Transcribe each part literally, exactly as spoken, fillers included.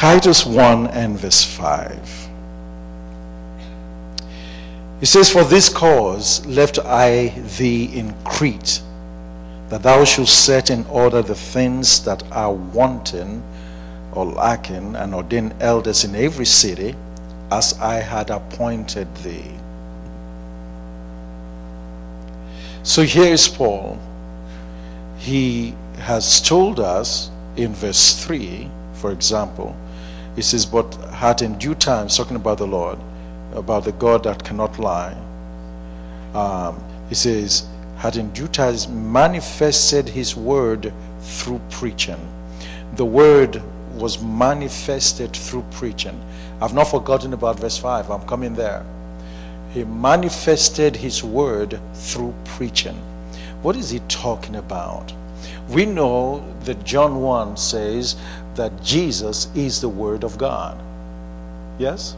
Titus one and verse five. It says, "For this cause left I thee in Crete, that thou shouldst set in order the things that are wanting or lacking, and ordain elders in every city, as I had appointed thee." So here is Paul. He has told us in verse three, for example, he says, "But had in due time," talking about the Lord, about the God that cannot lie. Um, he says, "had in due time manifested his word through preaching." The word was manifested through preaching. I've not forgotten about verse five. I'm coming there. He manifested his word through preaching. What is he talking about? We know that John one says that Jesus is the Word of God. Yes?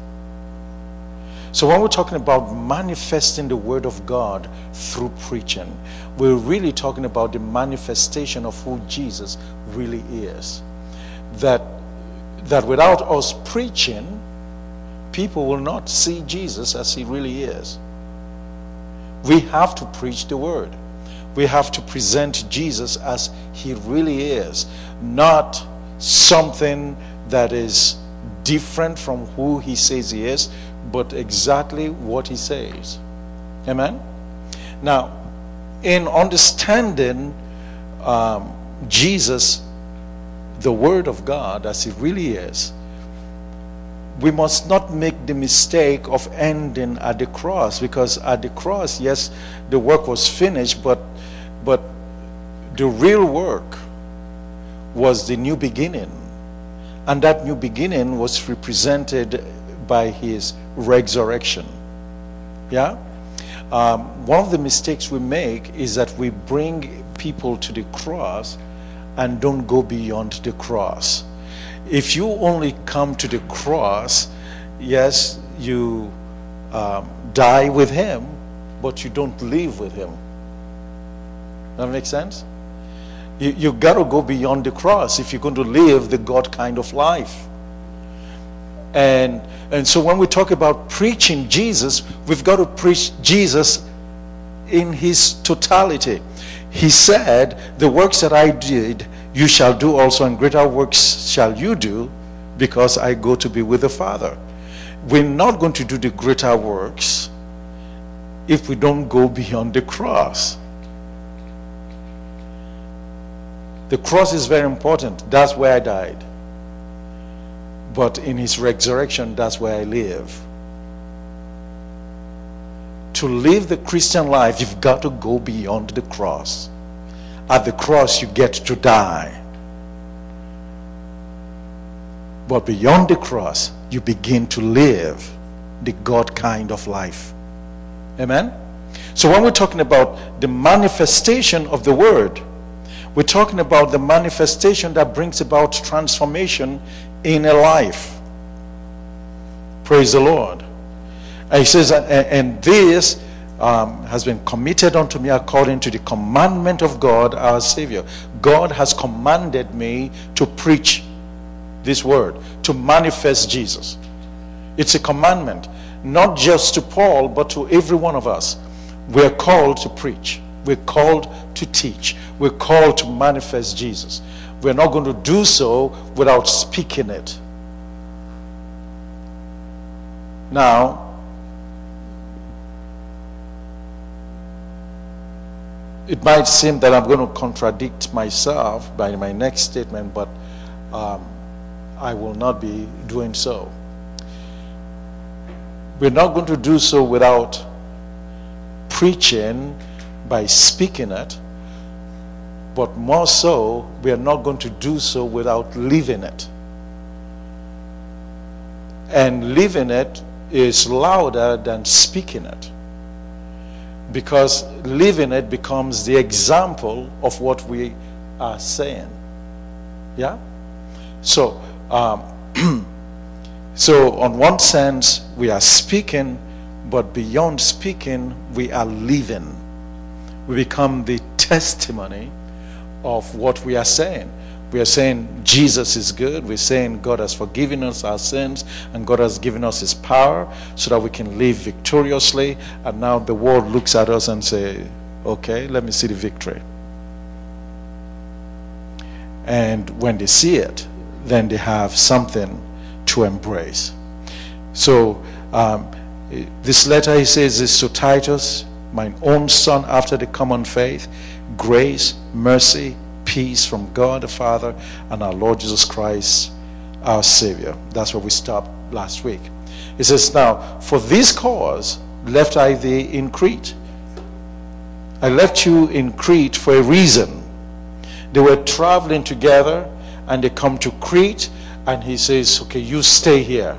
So when we're talking about manifesting the Word of God through preaching, we're really talking about the manifestation of who Jesus really is. That, that without us preaching, people will not see Jesus as he really is. We have to preach the Word. We have to present Jesus as he really is, not something that is different from who he says he is, but exactly what he says. Amen? Now, in understanding um, Jesus, the Word of God, as he really is, we must not make the mistake of ending at the cross, because at the cross, yes, the work was finished, but but the real work was the new beginning, and that new beginning was represented by his resurrection. Yeah? Um, one of the mistakes we make is that we bring people to the cross and don't go beyond the cross. If you only come to the cross, yes, you um, die with him, but you don't live with him. That makes sense? You, you got to go beyond the cross if you're going to live the God kind of life. And, and so when we talk about preaching Jesus, we've got to preach Jesus in his totality. He said, "The works that I did, you shall do also, and greater works shall you do, because I go to be with the Father." We're not going to do the greater works if we don't go beyond the cross. The cross is very important. That's where I died. But in his resurrection, that's where I live. To live the Christian life, you've got to go beyond the cross. At the cross, you get to die. But beyond the cross, you begin to live the God kind of life. Amen? So when we're talking about the manifestation of the Word, we're talking about the manifestation that brings about transformation in a life. Praise the Lord. And he says, and this um, has been committed unto me according to the commandment of God our Savior. God has commanded me to preach this word, to manifest Jesus. It's a commandment, not just to Paul, but to every one of us. We're called to preach. We're called to teach. We're called to manifest Jesus. We're not going to do so without speaking it. Now, it might seem that I'm going to contradict myself by my next statement, but um, I will not be doing so. We're not going to do so without preaching by speaking it, but more so, we are not going to do so without living it. And living it is louder than speaking it, because living it becomes the example of what we are saying. Yeah? So, um, so on one sense, we are speaking, but beyond speaking, we are living. We become the testimony of what we are saying. We are saying Jesus is good. We're saying God has forgiven us our sins and God has given us his power so that we can live victoriously. And now the world looks at us and say, okay, let me see the victory. And when they see it, then they have something to embrace. So um, this letter, he says, is to Titus, mine own son after the common faith, grace, mercy, peace from God the Father and our Lord Jesus Christ, our Savior. That's where we stopped last week. It says, now, for this cause left I thee in Crete. I left you in Crete for a reason. They were traveling together and they come to Crete and he says, okay, you stay here.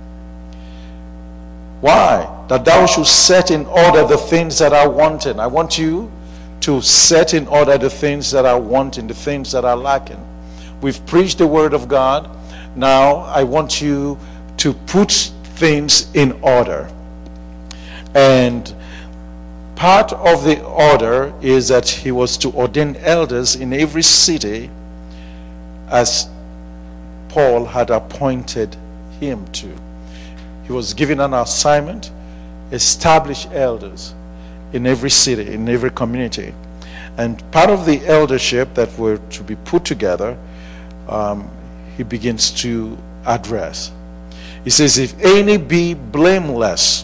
Why? That thou should set in order the things that are wanting. I want you to set in order the things that are wanting, the things that are lacking. We've preached the word of God. Now I want you to put things in order. And part of the order is that he was to ordain elders in every city as Paul had appointed him to. He was given an assignment, establish elders in every city, in every community. And part of the eldership that were to be put together, um, he begins to address. He says, if any be blameless,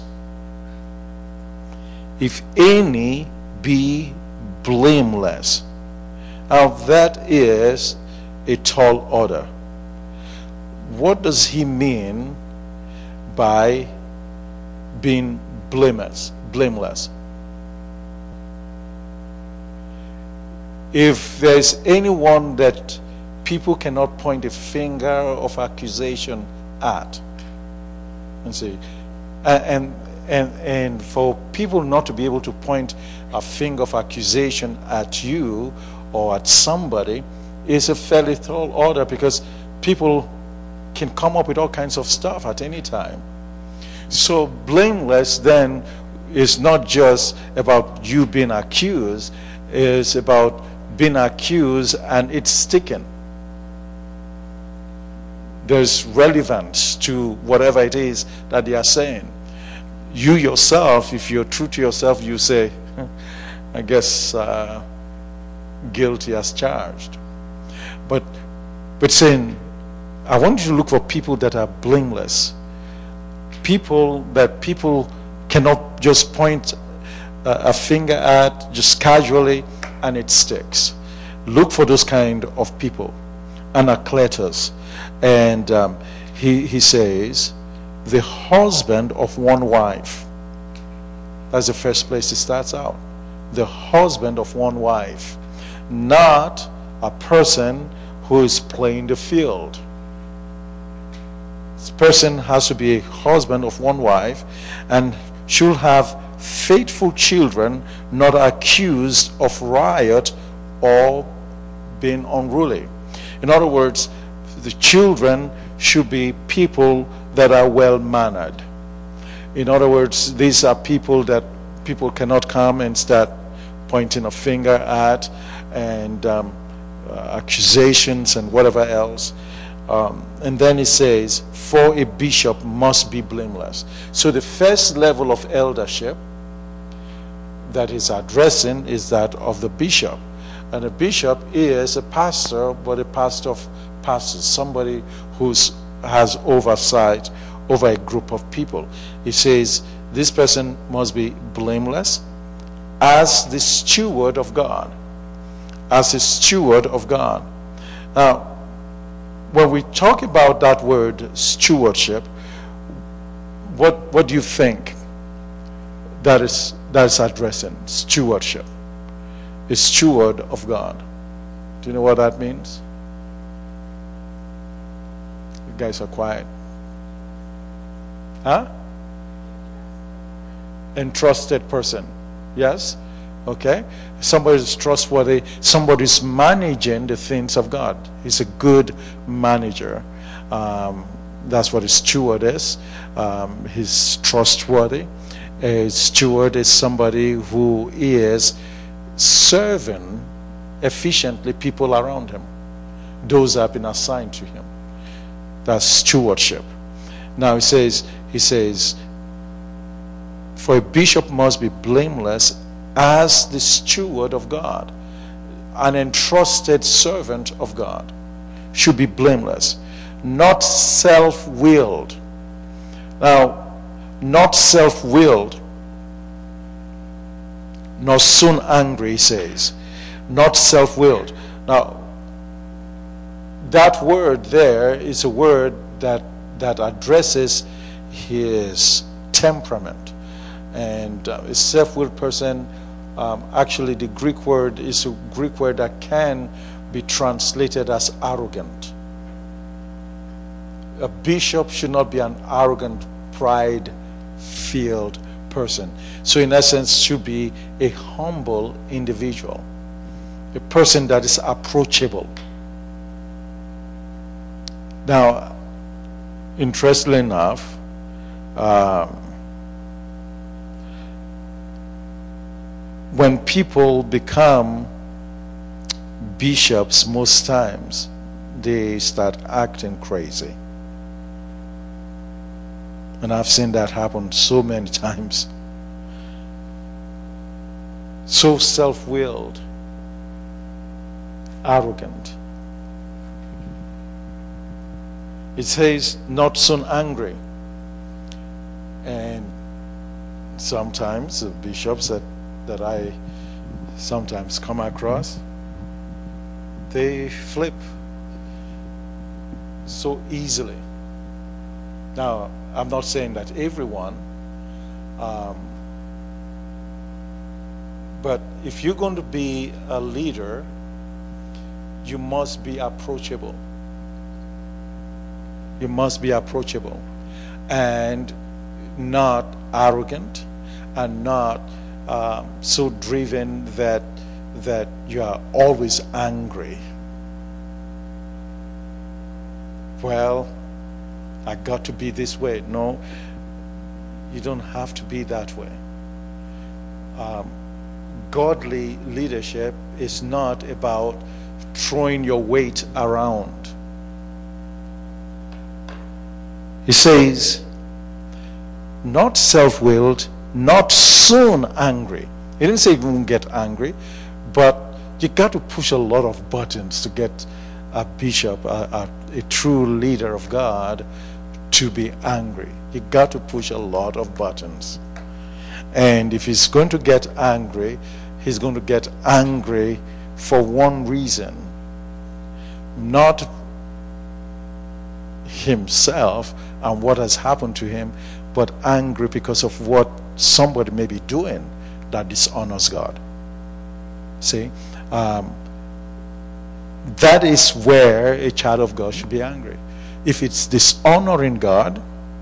if any be blameless. Now that is a tall order. What does he mean by being blameless? Blameless. If there's anyone that people cannot point a finger of accusation at, and say, and and and for people not to be able to point a finger of accusation at you or at somebody is a fairly tall order, because people can come up with all kinds of stuff at any time. So blameless then is not just about you being accused, it's about being accused and it's sticking. There's relevance to whatever it is that they are saying. You yourself, if you're true to yourself, you say, I guess uh, guilty as charged. But but saying, I want you to look for people that are blameless. People that people cannot just point a, a finger at just casually and it sticks. Look for those kind of people. Anacletus. And um, he, he says, the husband of one wife. That's the first place it starts out. The husband of one wife. Not a person who is playing the field. This person has to be a husband of one wife and should have faithful children, not accused of riot or being unruly. In other words, the children should be people that are well-mannered. In other words, these are people that people cannot come and start pointing a finger at and um, uh, accusations and whatever else. Um, and then he says, for a bishop must be blameless. So the first level of eldership that he's addressing is that of the bishop. And a bishop is a pastor, but a pastor of pastors, somebody who has oversight over a group of people. He says this person must be blameless as the steward of God. As a steward of God. Now, when we talk about that word stewardship, what what do you think that is that is addressing? Stewardship. A steward of God. Do you know what that means? You guys are quiet. Huh? Entrusted person. Yes? Okay? Somebody is trustworthy. Somebody is managing the things of God. He's a good manager. Um, that's what a steward is. Um, he's trustworthy. A steward is somebody who is serving efficiently people around him. those have been assigned to him. That's stewardship. Now he says, he says, for a bishop must be blameless as the steward of God. An entrusted servant of God should be blameless, not self-willed. Now, not self-willed, nor soon angry, he says. Not self-willed. Now, that word there is a word that that addresses his temperament. And uh, a self-willed person, um, actually the Greek word is a Greek word that can be translated as arrogant. A bishop should not be an arrogant, pride-filled person. So in essence, should be a humble individual, a person that is approachable. Now, interestingly enough, uh, when people become bishops, most times they start acting crazy. And I've seen that happen so many times. So self-willed, arrogant. It says, not soon angry. And sometimes the bishops that, that I sometimes come across, they flip so easily. Now, I'm not saying that everyone, um, but if you're going to be a leader, you must be approachable. You must be approachable and not arrogant, and not um, so driven that that you are always angry. Well, I got to be this way. No, you don't have to be that way. Um, godly leadership is not about throwing your weight around. He says, not self-willed, not soon angry. He didn't say you won't get angry, but you got to push a lot of buttons to get a bishop, a, a, a true leader of God, to be angry. You got to push a lot of buttons. And if he's going to get angry, he's going to get angry for one reason. Not himself and what has happened to him, but angry because of what somebody may be doing that dishonors God. See? Um, that is where a child of God should be angry. If it's dishonoring God,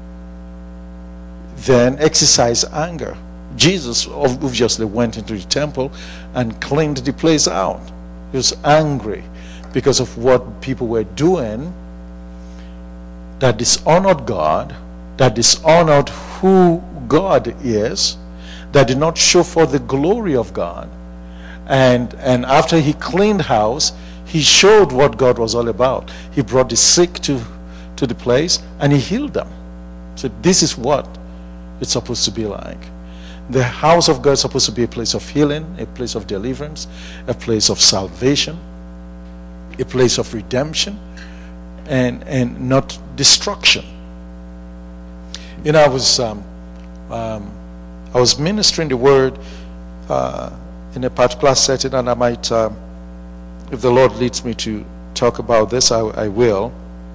then exercise anger. Jesus obviously went into the temple and cleaned the place out. He was angry because of what people were doing that dishonored God, that dishonored who God is, that did not show forth the glory of God. And, and after he cleaned house, he showed what God was all about. He brought the sick to, to the place and he healed them. So this is what it's supposed to be like. The house of God is supposed to be a place of healing, a place of deliverance, a place of salvation, a place of redemption, and, and not destruction. You know, I was um, um, I was ministering the word uh, in a particular setting, and I might, uh, if the Lord leads me to talk about this, I, I will.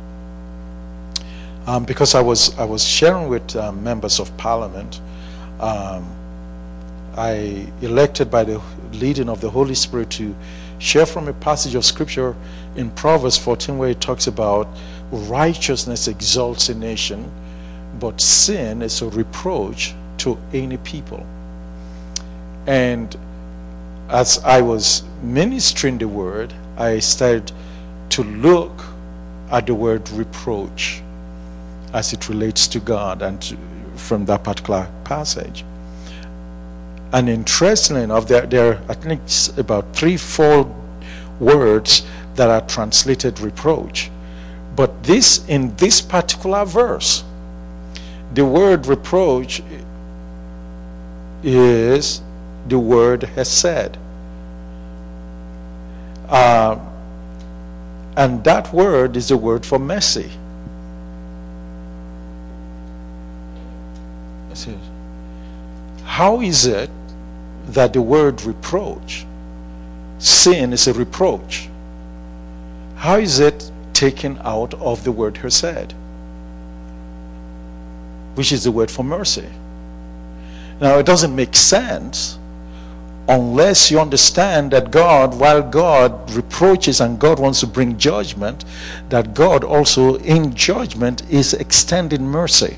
Um, because I was I was sharing with um, members of Parliament. Um, I elected by the leading of the Holy Spirit to share from a passage of Scripture in Proverbs fourteen, where it talks about righteousness exalts a nation, but sin is a reproach to any people. And as I was ministering the word, I started to look at the word reproach as it relates to God and to, from that particular passage. And interestingly enough, there, there are, I think, about three, four words that are translated reproach. But this, in this particular verse, the word reproach is the word hesed. Uh, and that word is the word for mercy. How is it that the word reproach, sin is a reproach, how is it taken out of the word hesed, which is the word for mercy? Now, it doesn't make sense unless you understand that God, while God reproaches and God wants to bring judgment, that God also in judgment is extending mercy.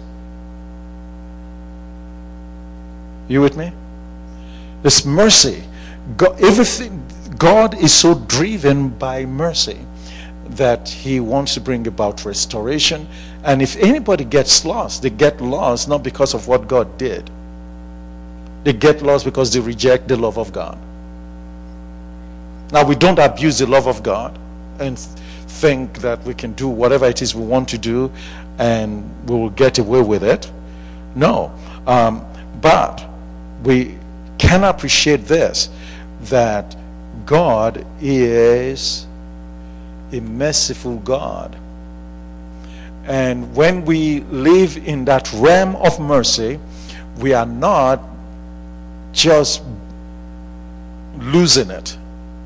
You with me? This mercy, God, everything, God is so driven by mercy that he wants to bring about restoration. And if anybody gets lost, they get lost not because of what God did. They get lost because they reject the love of God. Now, we don't abuse the love of God and think that we can do whatever it is we want to do and we will get away with it. No. Um, but we can appreciate this, that God is a merciful God. And when we live in that realm of mercy, we are not just losing it.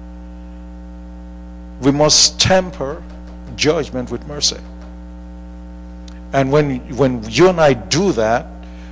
We must temper judgment with mercy. And when when you and I do that,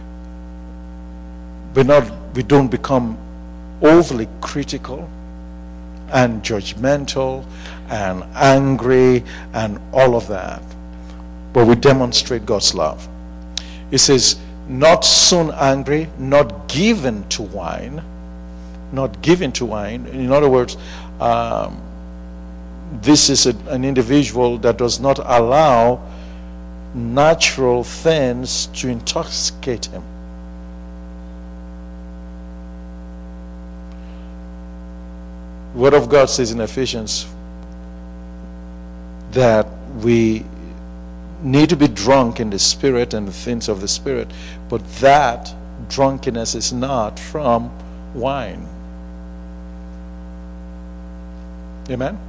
we're not we don't become overly critical and judgmental and angry and all of that. But we demonstrate God's love. It says, not soon angry, not given to wine. Not given to wine. In other words, um, this is a, an individual that does not allow natural things to intoxicate him. The Word of God says in Ephesians that we need to be drunk in the Spirit and the things of the Spirit, but that drunkenness is not from wine. Amen?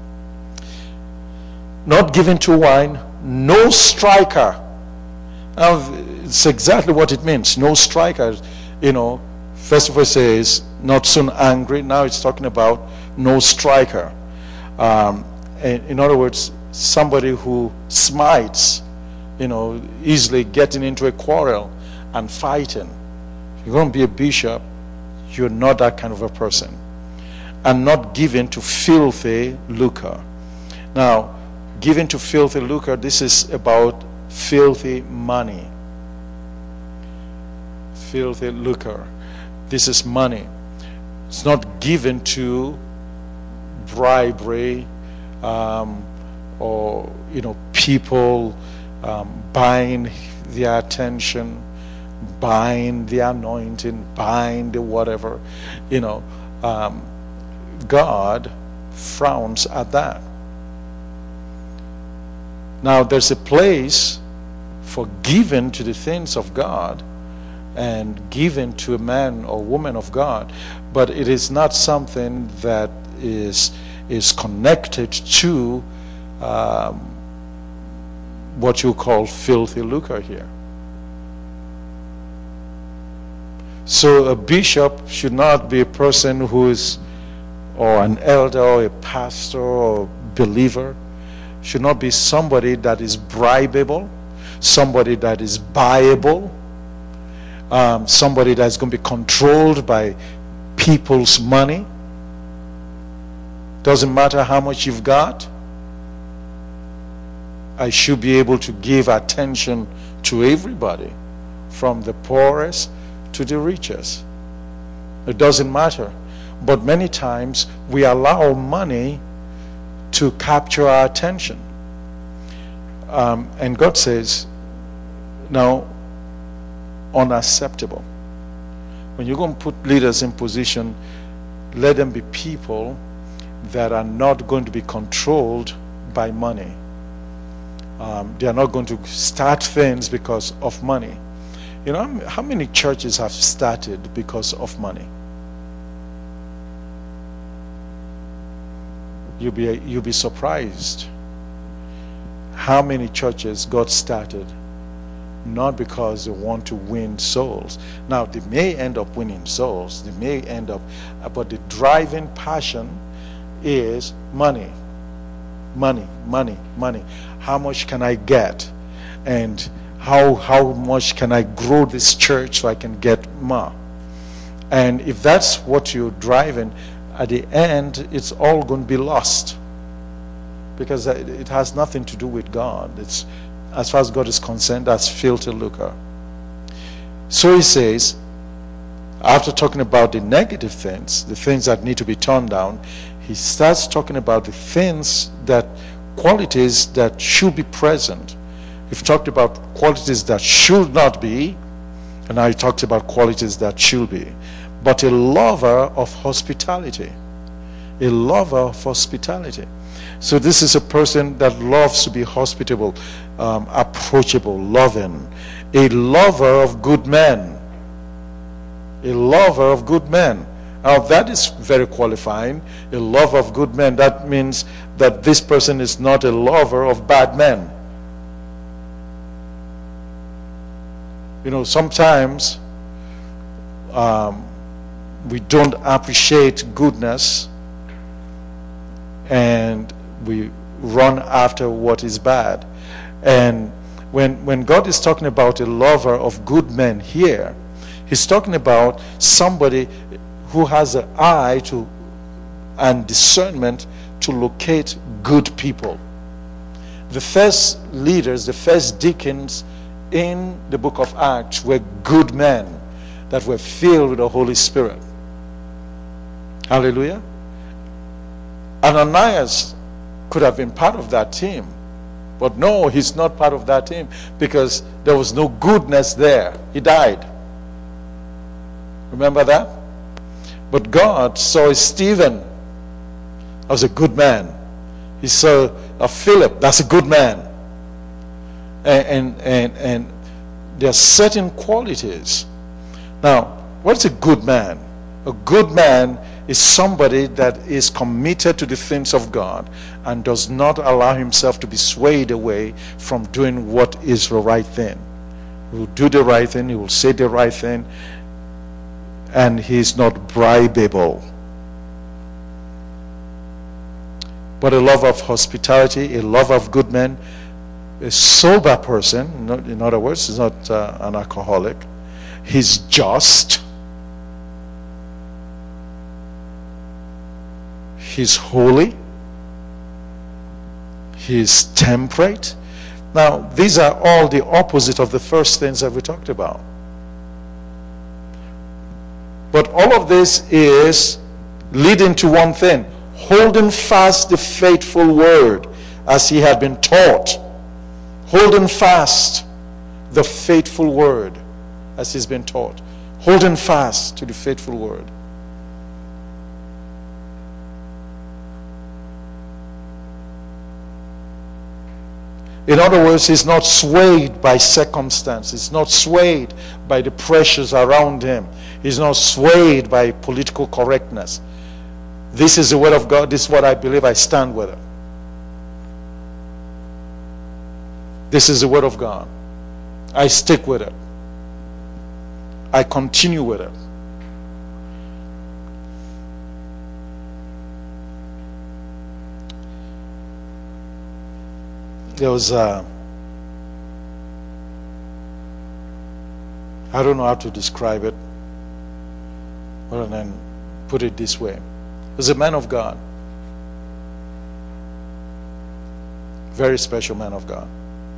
Not given to wine, no striker. Now, it's exactly what it means. No striker. You know, first of all, it says not soon angry. Now it's talking about no striker. Um, in, in other words, somebody who smites, you know, easily getting into a quarrel and fighting. If you're going to be a bishop, you're not that kind of a person. And not given to filthy lucre. Now, given to filthy lucre, this is about filthy money. Filthy lucre. This is money. It's not given to bribery, um, or, you know, people um, buying their attention, buying the anointing, buying the whatever. You know, um, God frowns at that. Now, there's a place for giving to the things of God and giving to a man or woman of God, but it is not something that is is connected to um, what you call filthy lucre here. So a bishop should not be a person who is, or an elder or a pastor or believer, should not be somebody that is bribable, somebody that is buyable, um, somebody that's going to be controlled by people's money. Doesn't matter how much you've got. I should be able to give attention to everybody, from the poorest to the richest. It doesn't matter. But many times we allow money to capture our attention. Um, and God says, now, unacceptable. When you're going to put leaders in position, let them be people that are not going to be controlled by money. Um, they are not going to start things because of money. You know, how many churches have started because of money? You'll be, you'll be surprised how many churches got started not because they want to win souls. Now, they may end up winning souls, they may end up, but the driving passion is money. Money, money, money. How much can I get? And how how much can I grow this church so I can get more? And if that's what you're driving, at the end, it's all going to be lost. Because it has nothing to do with God. It's, as far as God is concerned, that's filthy lucre. So he says, after talking about the negative things, the things that need to be torn down, he starts talking about the things that, qualities that should be present. We've talked about qualities that should not be, and now he talks about qualities that should be. But a lover of hospitality. A lover of hospitality. So this is a person that loves to be hospitable, um, approachable, loving. A lover of good men. A lover of good men. Now that is very qualifying. A lover of good men. That means that this person is not a lover of bad men. You know, sometimes um, we don't appreciate goodness and we run after what is bad. And when when God is talking about a lover of good men here, he's talking about somebody who has an eye to and discernment to locate good people. The first leaders, the first deacons in the book of Acts were good men that were filled with the Holy Spirit. Hallelujah. Ananias could have been part of that team, but no, he's not part of that team because there was no goodness there. He died. Remember that? But God saw Stephen as a good man. He saw a Philip, that's a good man. And, and, and, and there are certain qualities. Now, what's a good man? A good man is somebody that is committed to the things of God and does not allow himself to be swayed away from doing what is the right thing. He will do the right thing, he will say the right thing, and he is not bribable. But a lover of hospitality, a lover of good men, a sober person, in other words, he's not uh, an alcoholic. He's just. He's holy. He's temperate. Now, these are all the opposite of the first things that we talked about. But all of this is leading to one thing: holding fast the faithful word as he had been taught. Holding fast the faithful word as he's been taught. Holding fast to the faithful word. In other words, he's not swayed by circumstance. He's not swayed by the pressures around him. He's not swayed by political correctness. This is the word of God. This is what I believe. I stand with it. This is the word of God. I stick with it. I continue with it. There was a, I don't know how to describe it, other than put it this way. He was a man of God. Very special man of God.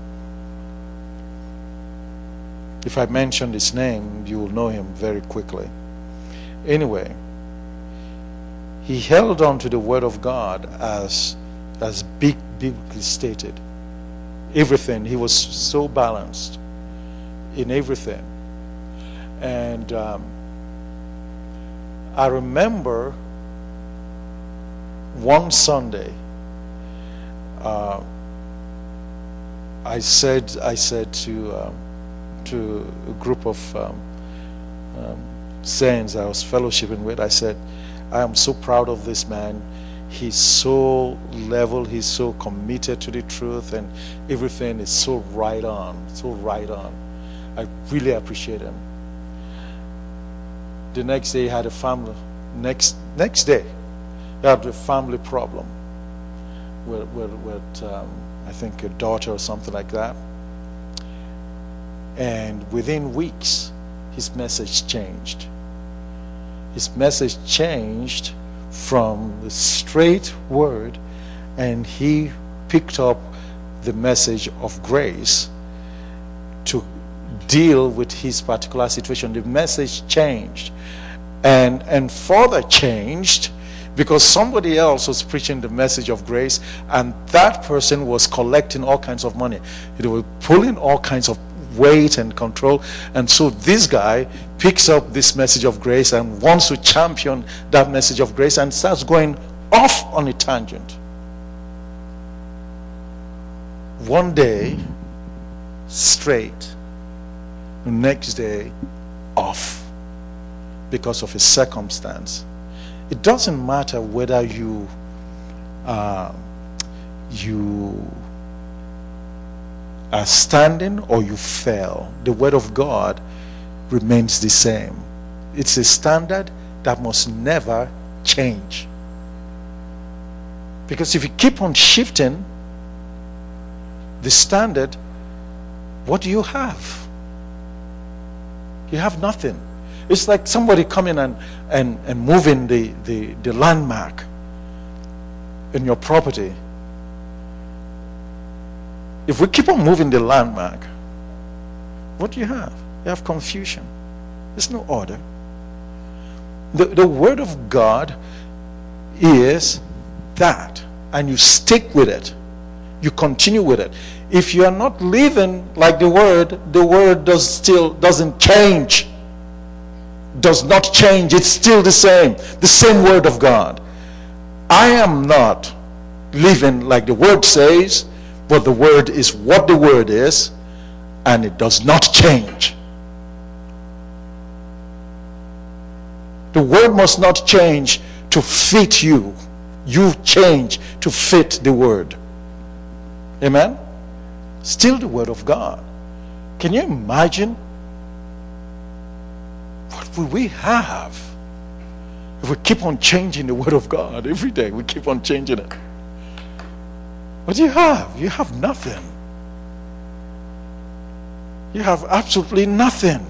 If I mention his name, you will know him very quickly. Anyway, he held on to the word of God as, as big, biblically stated. Everything. He was so balanced in everything. And um, I remember one Sunday, uh, I said I said to um, to a group of um, um, saints I was fellowshipping with, I said, I am so proud of this man. He's so level, he's so committed to the truth, and everything is so right on, so right on. I really appreciate him. The next day he had a family, next next day he had a family problem with, with, with um, I think a daughter or something like that. And within weeks, his message changed. His message changed from the straight word, and he picked up the message of grace to deal with his particular situation. The message changed, and and further changed because somebody else was preaching the message of grace, and that person was collecting all kinds of money. They were pulling all kinds of weight and control, and so this guy picks up this message of grace and wants to champion that message of grace and starts going off on a tangent. One day straight, the next day off, because of his circumstance. It doesn't matter whether you uh, you are standing or you fell. The word of God remains the same. It's a standard that must never change. Because if you keep on shifting the standard, what do you have? You have nothing. It's like somebody coming and, and, and moving the, the, the landmark in your property. If we keep on moving the landmark, what do you have? You have confusion. There's no order. The, the word of God is that, and you stick with it. You continue with it. If you are not living like the word, the word does still doesn't change. Does not change. It's still the same. The same word of God. I am not living like the word says, but the word is what the word is, and it does not change. The word must not change to fit you. You change to fit the word. Amen? Still the word of God. Can you imagine what will we have if we keep on changing the word of God every day? We keep on changing it. What do you have? You have nothing. You have absolutely nothing.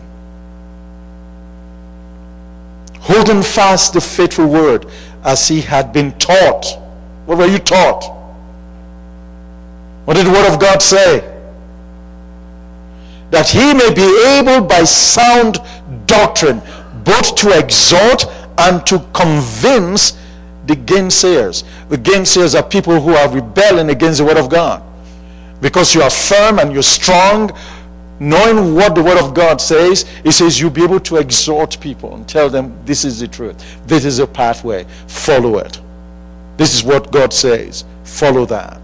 Holding fast the faithful word as he had been taught. What were you taught? What did the word of God say? That he may be able by sound doctrine both to exhort and to convince the gainsayers. The gainsayers are people who are rebelling against the word of God. Because you are firm and you're strong, knowing what the word of God says, it says you'll be able to exhort people and tell them this is the truth. This is a pathway. Follow it. This is what God says. Follow that.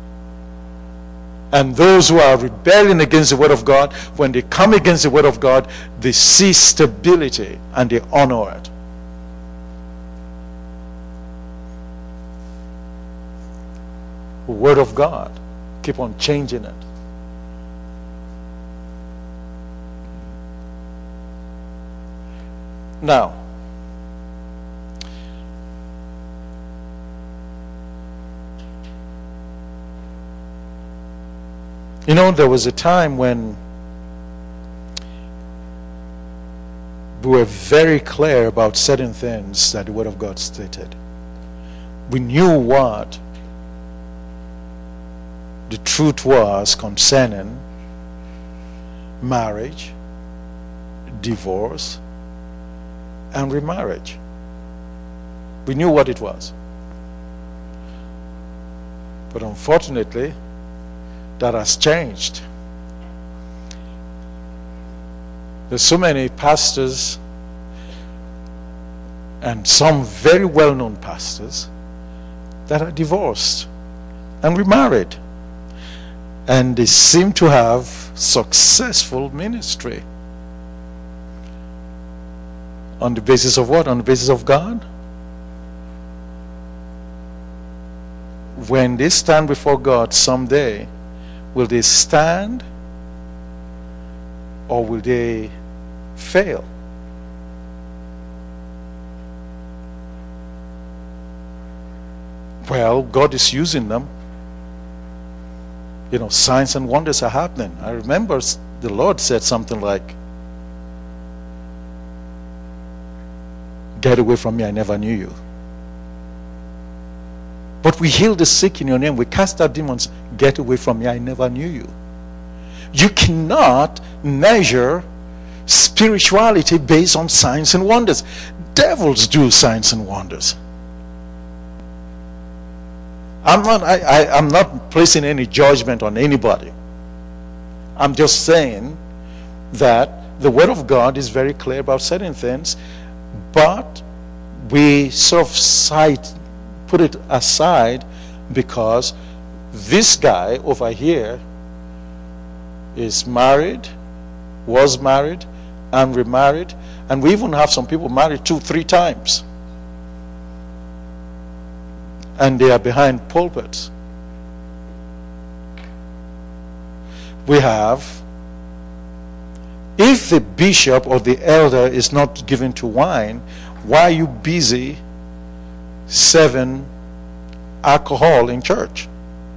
And those who are rebelling against the word of God, when they come against the word of God, they see stability and they honor it. The word of God, keep on changing it. Now, you know, there was a time when we were very clear about certain things that the word of God stated. We knew what the truth was concerning marriage, divorce, and remarriage. We knew what it was. But unfortunately, that has changed. There's so many pastors, and some very well-known pastors, that are divorced and remarried. And they seem to have successful ministry. On the basis of what? On the basis of God? When they stand before God someday, will they stand or will they fail? Well, God is using them. You know, signs and wonders are happening. I remember the Lord said something like, "Get away from me, I never knew you." But we heal the sick in your name. We cast out demons. Get away from me, I never knew you. You cannot measure spirituality based on signs and wonders. Devils do signs and wonders. I'm not, I, I, I'm not placing any judgment on anybody. I'm just saying that the Word of God is very clear about certain things, but we sort of cite, put it aside because this guy over here is married, was married, and remarried, and we even have some people married two, three times. And they are behind pulpits. We have, if the bishop or the elder is not given to wine, why are you busy serving alcohol in church?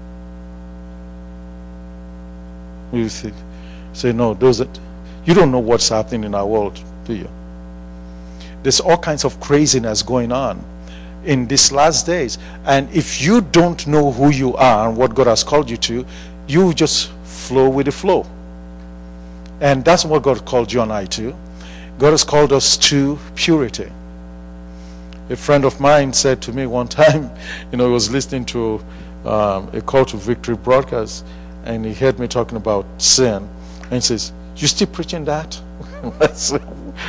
You think, say, no, those that, you don't know what's happening in our world, do you? There's all kinds of craziness going on in these last days. And if you don't know who you are and what God has called you to, you just flow with the flow. And that's what God called you and I to. God has called us to purity. A friend of mine said to me one time, you know, he was listening to um, a Call to Victory broadcast, and he heard me talking about sin, and he says, "You still preaching that?" I said,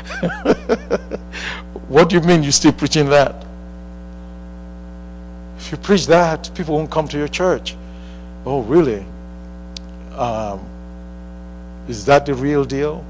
"What do you mean you still preaching that? If you preach that, people won't come to your church." "Oh, really? Um, is that the real deal?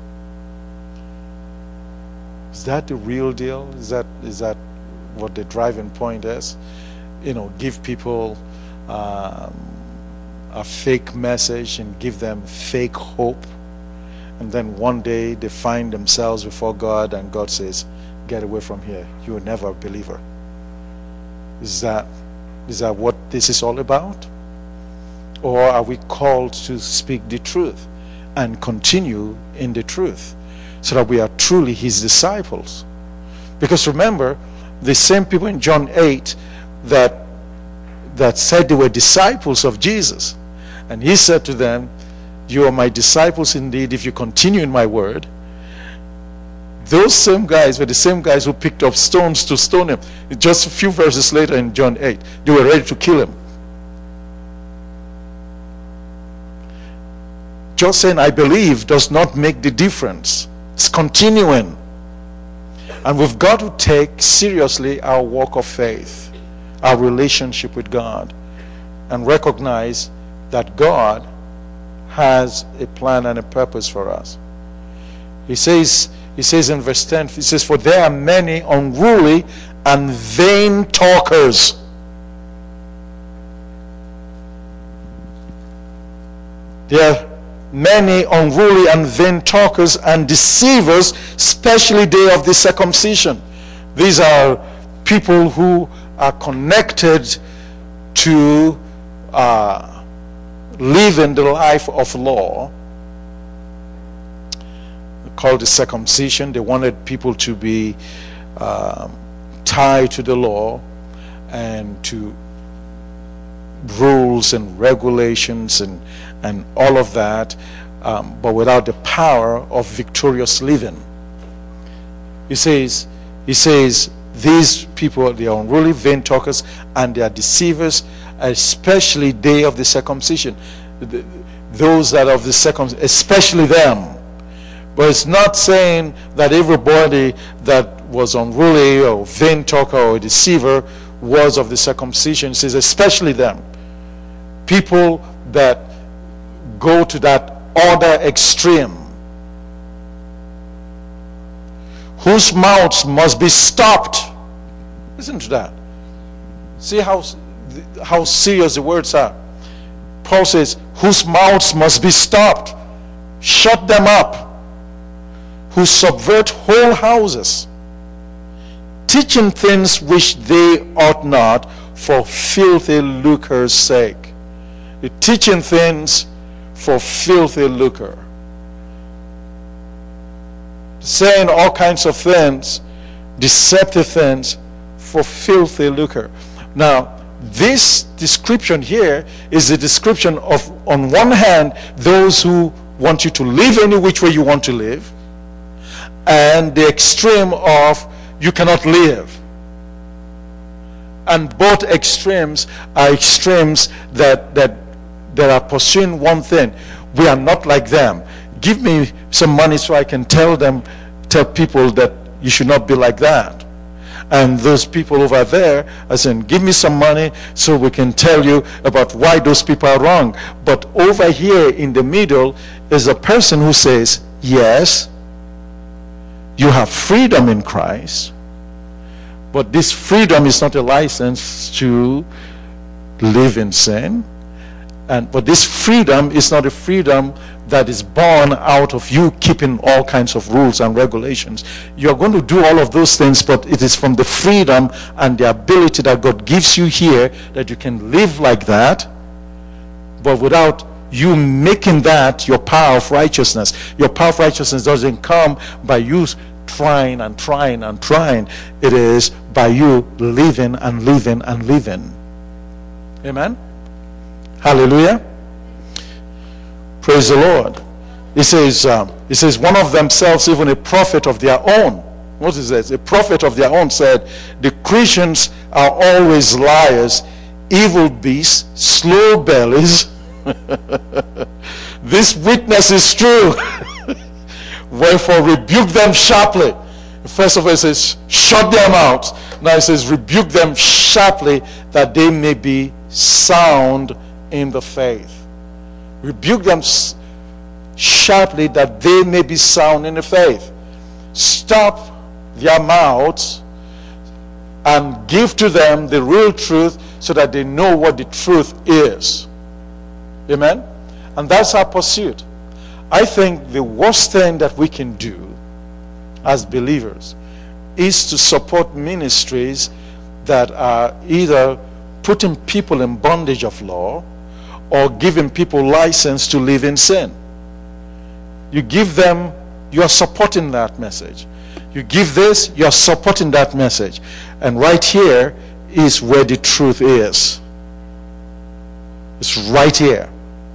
Is that the real deal? Is that is that what the driving point is? You know, give people um, a fake message and give them fake hope, and then one day they find themselves before God, and God says, 'Get away from here. You were never a believer.' Is that is that what this is all about? Or are we called to speak the truth and continue in the truth so that we are truly His disciples? Because remember, the same people in John eight that that said they were disciples of Jesus, and He said to them, "You are my disciples indeed if you continue in my word." Those same guys were the same guys who picked up stones to stone him. Just a few verses later in John eight, they were ready to kill him. Just saying "I believe" does not make the difference. It's continuing. And we've got to take seriously our walk of faith, our relationship with God, and recognize that God has a plan and a purpose for us. He says, he says in verse ten, he says, "For there are many unruly and vain talkers." There are many unruly and vain talkers and deceivers, especially day of the circumcision. These are people who are connected to uh, living the life of law, called the circumcision. They wanted people to be um, tied to the law and to rules and regulations and and all of that, um, but without the power of victorious living. He says, he says, these people, they are unruly, vain talkers, and they are deceivers, especially day of the circumcision. The, those that are of the circumcision, especially them. But it's not saying that everybody that was unruly or vain talker or deceiver was of the circumcision. It says especially them. people that go to that other extreme, whose mouths must be stopped. Listen to that. See how, how serious the words are. Paul says, whose mouths must be stopped. Shut them up. Who subvert whole houses, teaching things which they ought not, for filthy lucre's sake. They're teaching things for filthy lucre. Saying all kinds of things, deceptive things, for filthy lucre. Now, this description here is a description of, on one hand, those who want you to live any which way you want to live, and the extreme of you cannot live. And both extremes are extremes that, that, that are pursuing one thing. We are not like them. Give me some money so I can tell them, tell people that you should not be like that. And those people over there are saying, give me some money so we can tell you about why those people are wrong. But over here in the middle is a person who says, yes, you have freedom in Christ, but this freedom is not a license to live in sin. And but this freedom is not a freedom that is born out of you keeping all kinds of rules and regulations. You're going to do all of those things, but it is from the freedom and the ability that God gives you here that you can live like that, but without you making that your power of righteousness. Your power of righteousness doesn't come by you trying and trying and trying. It is by you living and living and living. Amen? Hallelujah. Praise the Lord. He says, um, he says, one of themselves, even a prophet of their own. What is this? A prophet of their own said, the Christians are always liars, evil beasts, slow bellies. This witness is true. Wherefore rebuke them sharply. First of all, it says, shut their mouths. Now it says, rebuke them sharply, that they may be sound in the faith. Rebuke them sharply, that they may be sound in the faith. Stop their mouths and give to them the real truth, so that they know what the truth is. Amen? And that's our pursuit. I think the worst thing that we can do as believers is to support ministries that are either putting people in bondage of law or giving people license to live in sin. You give them, you are supporting that message. You give this, you are supporting that message. And right here is where the truth is. It's right here.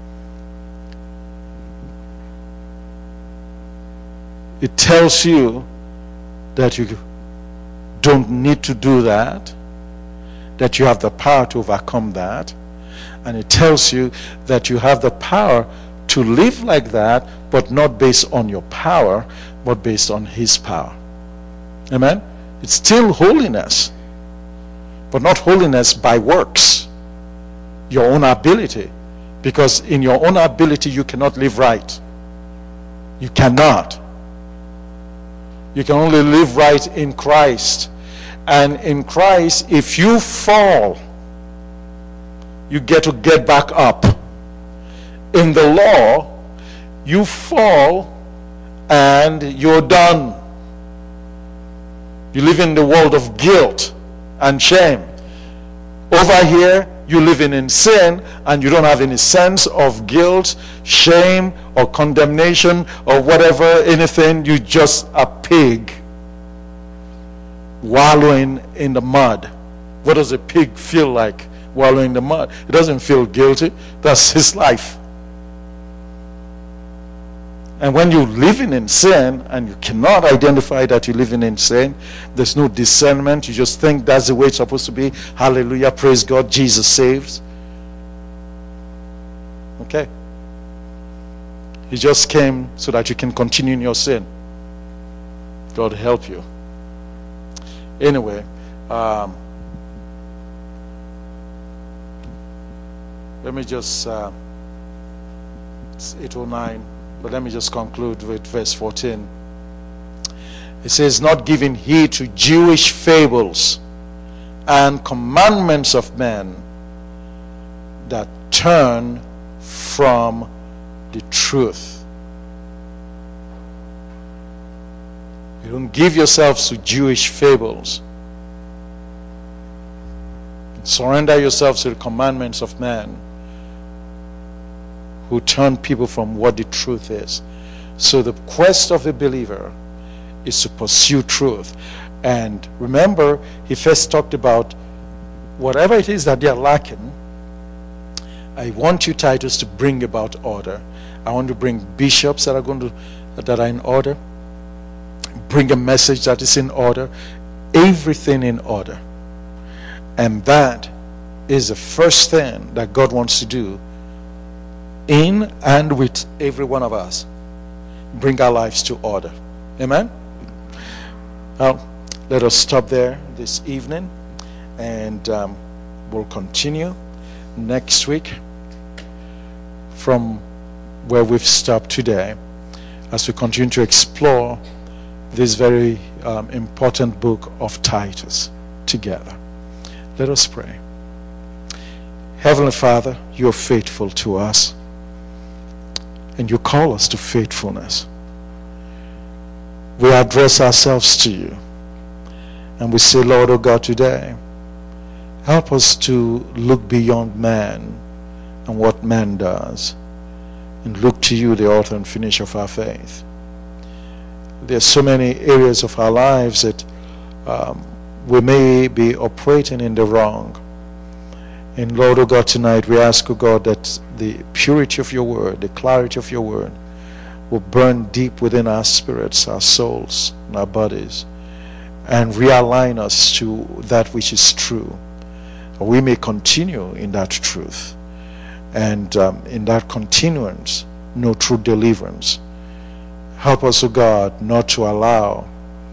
It tells you that you don't need to do that, that you have the power to overcome that, and it tells you that you have the power to live like that, but not based on your power, but based on His power. Amen? It's still holiness, but not holiness by works, your own ability, because in your own ability you cannot live right. You cannot. You can only live right in Christ. And in Christ, if you fall, you get to get back up. In the law, you fall and you're done. You live in the world of guilt and shame. Over here, you're living in sin and you don't have any sense of guilt, shame, or condemnation, or whatever, anything. You just a pig wallowing in the mud. What does a pig feel like wallowing in the mud? It doesn't feel guilty. That's his life. And when you're living in sin and you cannot identify that you're living in sin, there's no discernment. You just think that's the way it's supposed to be. Hallelujah, praise God, Jesus saves. Okay? He just came so that you can continue in your sin. God help you. Anyway, um, let me just, uh, it's eight oh nine, but let me just conclude with verse fourteen. It says, not giving heed to Jewish fables and commandments of men that turn from the truth. You don't give yourselves to Jewish fables. Surrender yourselves to the commandments of men who turn people from what the truth is. So the quest of a believer is to pursue truth. And remember, he first talked about whatever it is that they are lacking. I want you, Titus, to bring about order. I want to bring bishops that are going to that are in order. Bring a message that is in order. Everything in order. And that is the first thing that God wants to do in and with every one of us. Bring our lives to order. Amen? Well, let us stop there this evening, and um, we'll continue next week from where we've stopped today as we continue to explore this very um, important book of Titus together. Let us pray. Heavenly Father, you are faithful to us, and you call us to faithfulness. We address ourselves to you, and we say, Lord, oh God, today, help us to look beyond man and what man does, and look to you, the author and finisher of our faith. There are so many areas of our lives that um, we may be operating in the wrong. And Lord, oh God, tonight we ask, oh God, that the purity of your word, the clarity of your word will burn deep within our spirits, our souls, and our bodies, and realign us to that which is true. We may continue in that truth, and um, in that continuance, know true deliverance. Help us, O God, not to allow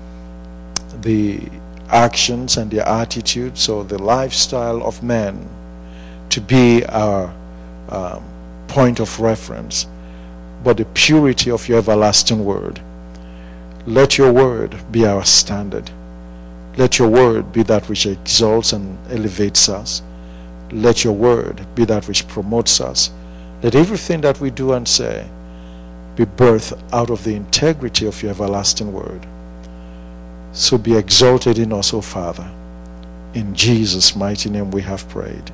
the actions and the attitudes or the lifestyle of men to be our um, point of reference, but the purity of your everlasting word. Let your word be our standard. Let your word be that which exalts and elevates us. Let your word be that which promotes us. Let everything that we do and say be birthed out of the integrity of your everlasting word. So be exalted in us, O Father. In Jesus' mighty name we have prayed.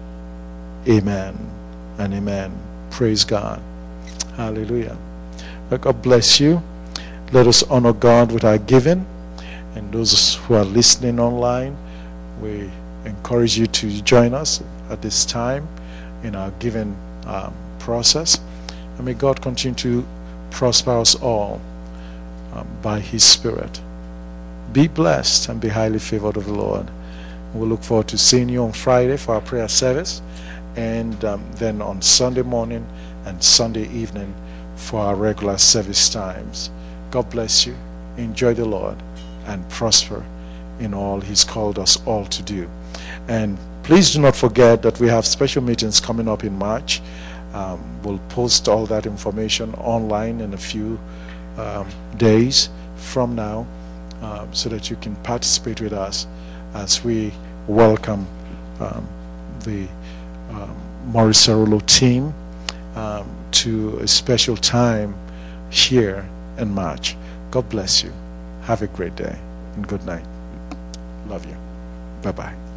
Amen and amen. Praise God. Hallelujah. Well, God bless you. Let us honor God with our giving. And those who are listening online, we encourage you to join us at this time in our giving um, process. And may God continue to prosper us all um, by his Spirit. Be blessed and be highly favored of the Lord. We'll look forward to seeing you on Friday for our prayer service, and um, then on Sunday morning and Sunday evening for our regular service times. God bless you. Enjoy the Lord and prosper in all he's called us all to do. And please do not forget that we have special meetings coming up in March. Um, we'll post all that information online in a few um, days from now, uh, so that you can participate with us as we welcome um, the um, Morris Cerullo team um, to a special time here in March. God bless you. Have a great day and good night. Love you. Bye-bye.